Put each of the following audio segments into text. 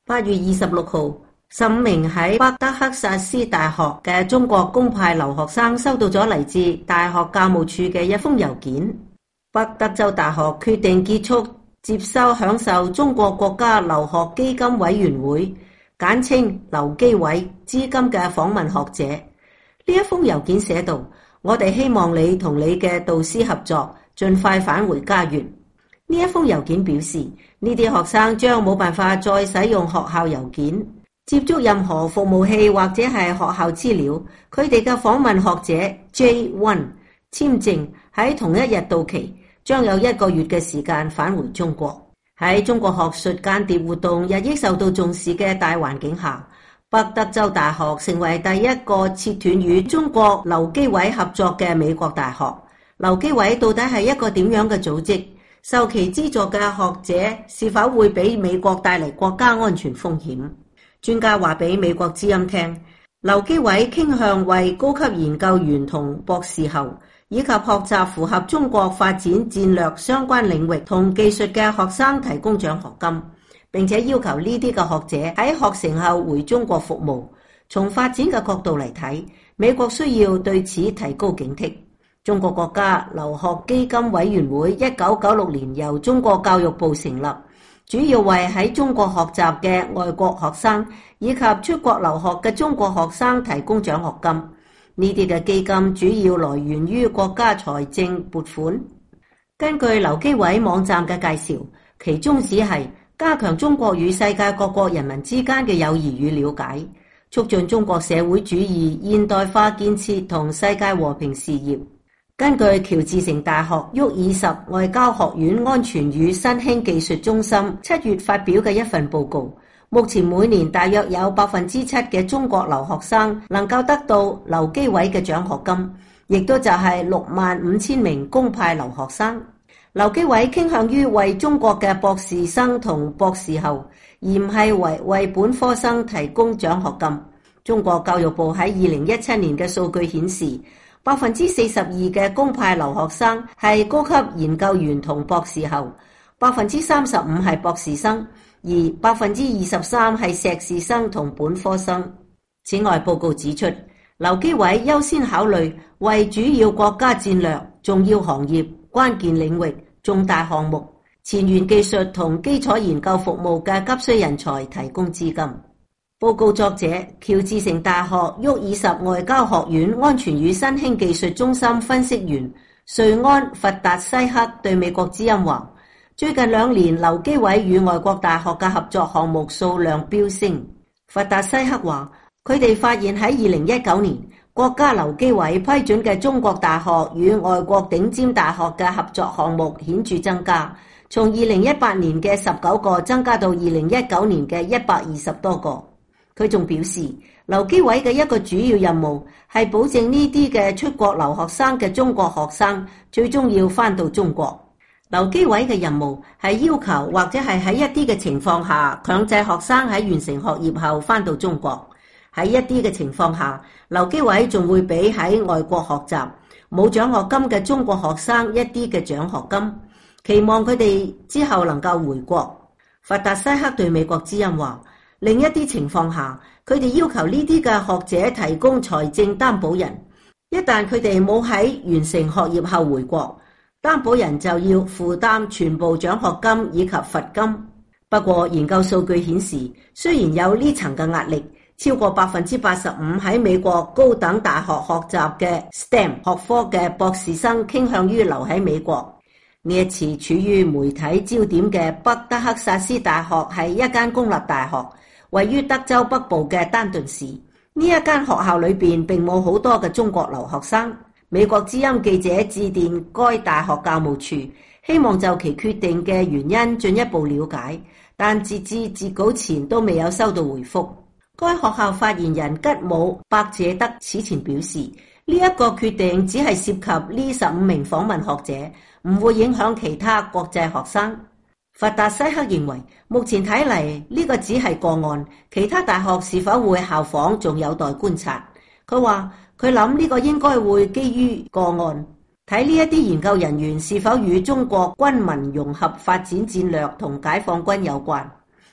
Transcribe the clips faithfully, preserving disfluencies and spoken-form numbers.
八月二十六號，十五名喺北德克薩斯大學嘅中國公派留學生收到咗嚟自大學教務處嘅一封郵件。北德州大學決定結束接收享受中國國家留學基金委員會簡稱留基委資金嘅訪問學者。呢一封郵件寫道：我哋希望你同你嘅導師合作，盡快返回家園。呢一封郵件表示，呢啲學生將冇辦法再使用學校郵件接觸任何服務器或者係學校資料。佢哋嘅訪問學者 J 一 簽證喺同一日到期，將有一個月嘅時間返回中國。喺中國學術間諜活動日益受到重視嘅大環境下，北德州大學成為第一個切斷與中國留基委合作嘅美國大學。留基委到底係一個點樣嘅組織？受其資助嘅學者是否會俾美國帶嚟國家安全風險？專家話俾美國之音聽，留基委傾向為高級研究員同博士後以及學習符合中國發展戰略相關領域同技術嘅學生提供獎學金，並且要求呢啲嘅學者喺學成後回中國服務。從發展嘅角度嚟睇，美國需要對此提高警惕。中國國家留學基金委員會一九九六年由中國教育部成立，主要為喺中國學習嘅外國學生以及出國留學嘅中國學生提供獎學金。呢啲嘅基金主要來源於國家財政撥款。根據留基委網站嘅介紹，其宗旨係加強中國與世界各國人民之間嘅友誼與了解，促進中國社會主義現代化建設同世界和平事業。根據喬治城大學沃爾什外交學院安全與新興技術中心七月發表嘅一份報告，目前每年大約有百分之七嘅中國留學生能夠得到留基委嘅獎學金，亦都就係六萬五千名公派留學生。留基委傾向於為中國嘅博士生同博士後，而唔係為為本科生提供獎學金。中國教育部喺二零一七年嘅數據顯示，百分之四十二嘅公派留學生係高級研究員同博士後，百分之三十五係博士生，而百分之二十三係碩士生同本科生。此外，報告指出，留基委優先考慮為主要國家戰略、重要行業、關鍵領域、重大項目、前沿技術同基礎研究服務嘅急需人才提供資金。報告作者喬治城大學沃爾什外交學院安全與新興技術中心分析員瑞安弗達西克對美國之音話：最近兩年留基委與外國大學嘅合作項目數量飆升。弗達西克話：佢哋發現喺二零一九年，國家留基委批准嘅中國大學與外國頂尖大學嘅合作項目顯著增加，從二零一八年嘅十九個增加到二零一九年嘅一百二十多個。佢仲表示，留基委嘅一個主要任務係保證呢啲嘅出國留學生嘅中國學生最終要返到中國。留基委嘅任務係要求或者係喺一啲嘅情況下強制學生喺完成學業後返到中國。喺一啲嘅情況下，留基委仲會俾喺外國學習冇獎學金嘅中國學生一啲嘅獎學金，期望佢哋之後能夠回國。弗達西克對美國之音話：另一啲情況下，佢哋要求呢啲嘅學者提供財政擔保人，一旦佢哋冇喺完成學業後回國，擔保人就要負擔全部獎學金以及罰金。不過研究數據顯示，雖然有呢層嘅壓力，超過百分之八十五喺美國高等大學學習嘅 S T E M 學科嘅博士生傾向於留喺美國。呢一次處於媒體焦點嘅北德克薩斯大學係一間公立大學，位於德州北部嘅丹頓市。呢一間學校裏邊並冇好多嘅中國留學生。美國之音記者致電該大學教務處，希望就其決定嘅原因進一步了解，但截至截稿前都未有收到回覆。該學校發言人吉姆伯謝德此前表示，呢一個決定只係涉及呢十五名訪問學者，唔會影響其他國際學生。弗達西克認為，目前睇嚟呢個只係個案，其他大學是否會效仿仲有待觀察。佢話佢諗呢個應該會基於個案，睇呢一啲研究人員是否與中國軍民融合發展戰略同解放軍有關。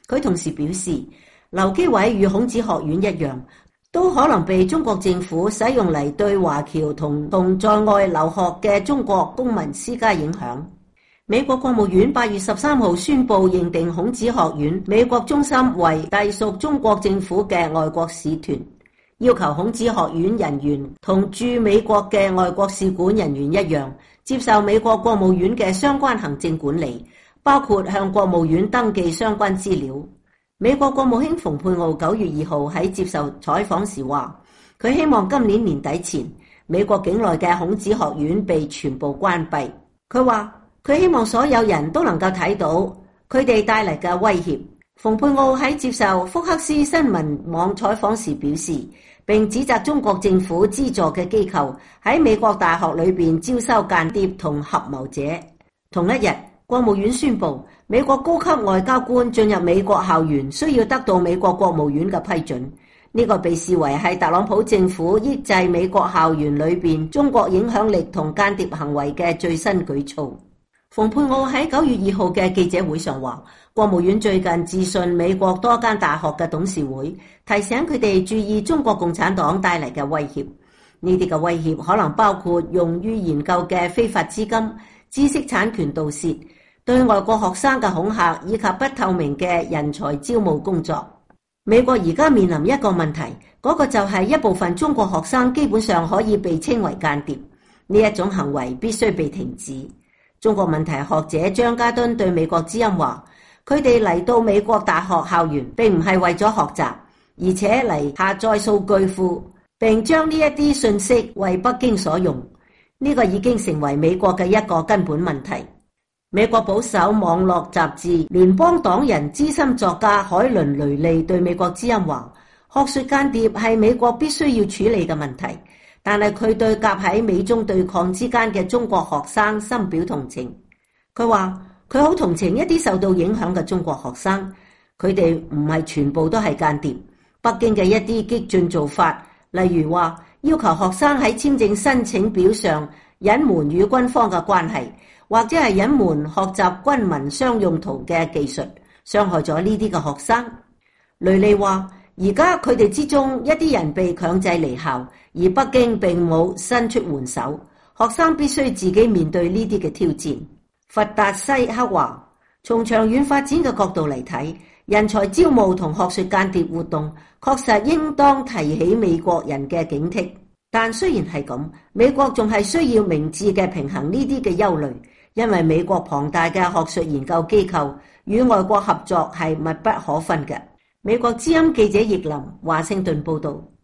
佢同時表示，劉基偉與孔子學院一樣，都可能被中國政府使用嚟對華僑同同在外留學嘅中國公民施加影響。美國國務院八月十三號宣布認定孔子學院美國中心為隸屬中國政府嘅外國使團，要求孔子學院人員同駐美國嘅外國使館人員一樣，接受美國國務院嘅相關行政管理，包括向國務院登記相關資料。美國國務卿蓬佩奧九月二號喺接受採訪時話，佢希望今年年底前，美國境內嘅孔子學院被全部關閉。佢話，佢希望所有人都能夠睇到佢哋帶嚟嘅威脅。蓬佩奧喺接受福克斯新聞網採訪時表示，並指責中國政府資助嘅機構喺美國大學裏邊招收間諜同合謀者。同一日，國務院宣布，美國高級外交官進入美國校園需要得到美國國務院嘅批准。呢個被視為係特朗普政府抑制美國校園裏邊中國影響力同間諜行為嘅最新舉措。蓬佩奧喺九月二號嘅記者會上話，國務院最近致信美國多間大學嘅董事會，提醒佢哋注意中國共產黨帶嚟嘅威脅。呢啲嘅威脅可能包括用於研究嘅非法資金、知識產權盜竊、對外國學生嘅恐嚇以及不透明嘅人才招募工作。美國而家面臨一個問題，嗰個就係一部分中國學生基本上可以被稱為間諜，呢一種行為必須被停止。中國問題學者張家敦對美國之音話，佢哋嚟到美國大學校園並唔係為咗學習，而且嚟下載數據庫，並將呢一啲信息為北京所用。呢個已經成為美國嘅一個根本問題。美國保守網絡雜誌聯邦黨人資深作家海倫雷利對美國之音話，學術間諜係美國必須要處理嘅問題。但係佢對夾喺美中對抗之間嘅中國學生深表同情。佢話佢好同情一啲受到影響嘅中國學生，佢哋唔係全部都係間諜。北京嘅一啲激進做法，例如話要求學生喺簽證申請表上隱瞞與軍方嘅關係，或者係隱瞞學習軍民雙用途嘅技術，傷害咗呢啲嘅學生。雷利話，而家佢哋之中一啲人被強制離校，而北京並冇伸出援手，學生必須自己面對呢啲嘅挑戰。弗達西克話，從長遠發展嘅角度嚟睇，人才招募同學術間諜活動確實應當提起美國人嘅警惕。但雖然係咁，美國仲係需要明智嘅平衡呢啲嘅憂慮，因為美國龐大嘅學術研究機構與外國合作係密不可分嘅。美國之音記者葉林華盛頓報道。